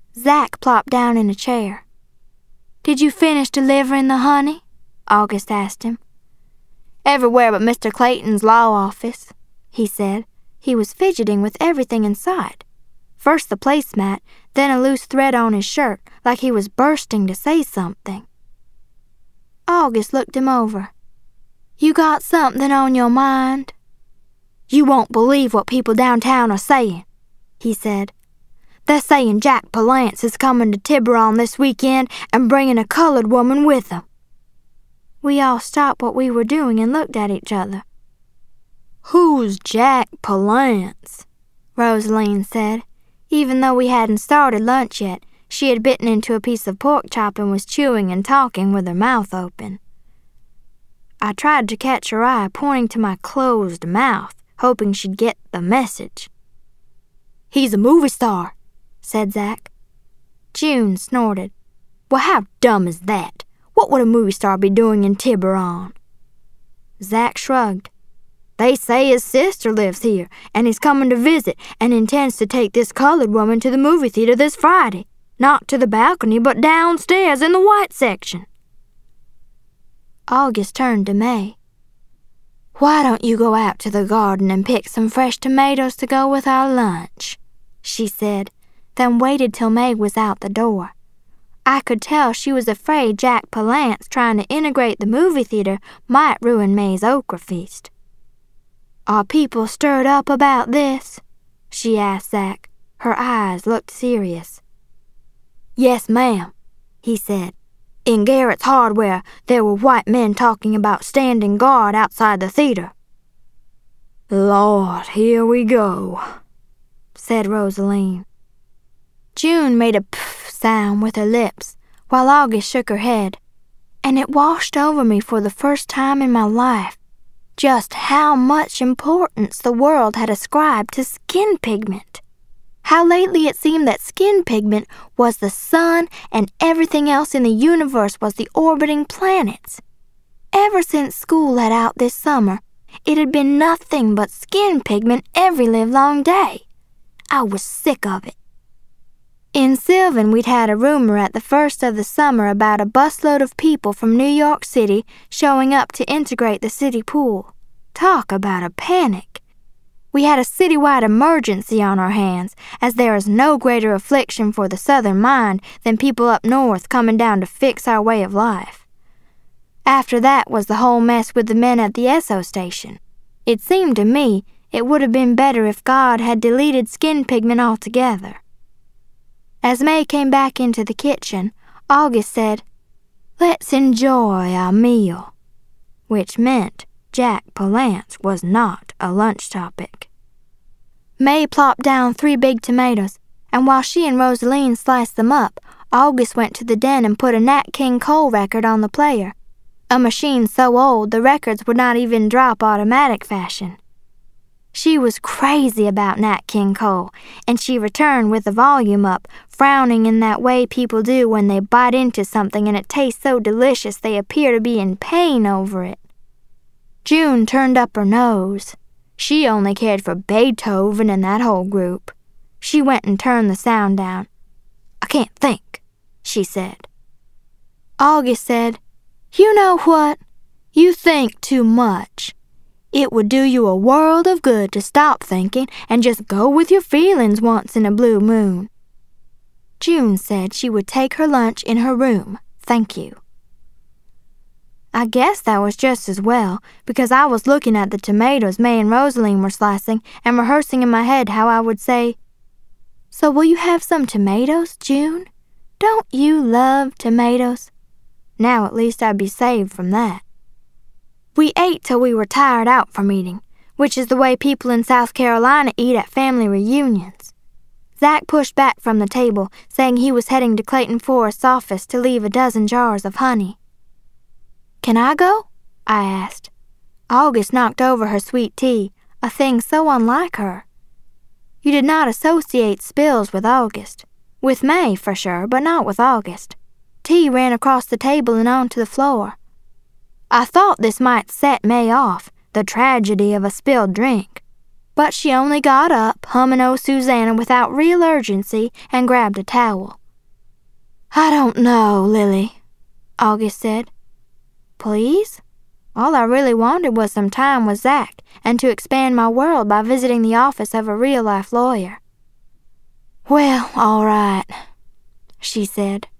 Zach plopped down in a chair. "Did you finish delivering the honey?" August asked him. "Everywhere but Mr. Clayton's law office," he said. He was fidgeting with everything inside. First the placemat, then a loose thread on his shirt, like he was bursting to say something. August looked him over. "You got something on your mind?" "You won't believe what people downtown are saying," he said. "They're saying Jack Palance is coming to Tiburon this weekend and bringing a colored woman with him." We all stopped what we were doing and looked at each other. "Who's Jack Palance?" Rosaline said. Even though we hadn't started lunch yet, she had bitten into a piece of pork chop and was chewing and talking with her mouth open. I tried to catch her eye, pointing to my closed mouth, hoping she'd get the message. "He's a movie star," said Zach. June snorted. "Well, how dumb is that? What would a movie star be doing in Tiburon?" Zach shrugged. "They say his sister lives here, and he's coming to visit, and intends to take this colored woman to the movie theater this Friday. Not to the balcony, but downstairs in the white section." August turned to May. "Why don't you go out to the garden and pick some fresh tomatoes to go with our lunch?" she said, then waited till May was out the door. I could tell she was afraid Jack Palance trying to integrate the movie theater might ruin May's okra feast. "Are people stirred up about this?" she asked Zach. Her eyes looked serious. "Yes, ma'am," he said. "In Garrett's Hardware, there were white men talking about standing guard outside the theater." "Lord, here we go," said Rosaline. June made a pff sound with her lips, while August shook her head, and it washed over me for the first time in my life just how much importance the world had ascribed to skin pigment. How lately it seemed that skin pigment was the sun and everything else in the universe was the orbiting planets. Ever since school let out this summer, it had been nothing but skin pigment every livelong day. I was sick of it. In Sylvan, we'd had a rumor at the first of the summer about a busload of people from New York City showing up to integrate the city pool. Talk about a panic. We had a citywide emergency on our hands, as there is no greater affliction for the southern mind than people up north coming down to fix our way of life. After that was the whole mess with the men at the Esso station. It seemed to me it would have been better if God had deleted skin pigment altogether. As May came back into the kitchen, August said, "Let's enjoy our meal," which meant Jack Palance was not a lunch topic. May plopped down 3 big tomatoes, and while she and Rosaline sliced them up, August went to the den and put a Nat King Cole record on the player, a machine so old the records would not even drop automatic fashion. She was crazy about Nat King Cole, and she returned with the volume up, frowning in that way people do when they bite into something and it tastes so delicious they appear to be in pain over it. June turned up her nose. She only cared for Beethoven and that whole group. She went and turned the sound down. "I can't think," she said. August said, "You know what? You think too much. It would do you a world of good to stop thinking and just go with your feelings once in a blue moon." June said she would take her lunch in her room, thank you. I guess that was just as well, because I was looking at the tomatoes May and Rosaline were slicing and rehearsing in my head how I would say, "So will you have some tomatoes, June? Don't you love tomatoes?" Now at least I'd be saved from that. We ate till we were tired out from eating, which is the way people in South Carolina eat at family reunions. Zach pushed back from the table, saying he was heading to Clayton Forrest's office to leave a dozen jars of honey. "Can I go?" I asked. August knocked over her sweet tea, a thing so unlike her. You did not associate spills with August. With May, for sure, but not with August. Tea ran across the table and onto the floor. I thought this might set May off, the tragedy of a spilled drink. But she only got up, humming "Oh Susanna" without real urgency, and grabbed a towel. I don't know, Lily, August said. Please? All I really wanted was some time with Zach and to expand my world by visiting the office of a real-life lawyer. Well, all right, she said.